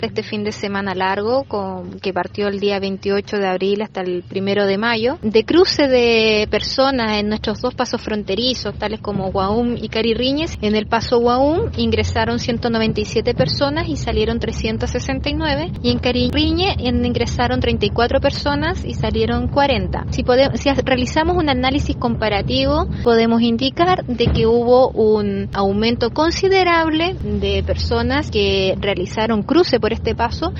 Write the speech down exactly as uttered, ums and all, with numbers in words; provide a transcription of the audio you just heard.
Este fin de semana largo, con, que partió el día veintiocho de abril hasta el primero de mayo, de cruce de personas en nuestros dos pasos fronterizos, tales como Huaum y Carirriñez. En el paso Huaum ingresaron ciento noventa y siete personas y salieron trescientos sesenta y nueve, y en Carirriñez ingresaron treinta y cuatro personas y salieron cuarenta. Si, podemos, si realizamos un análisis comparativo, podemos indicar de que hubo un aumento considerable de personas que realizaron cruce por este paso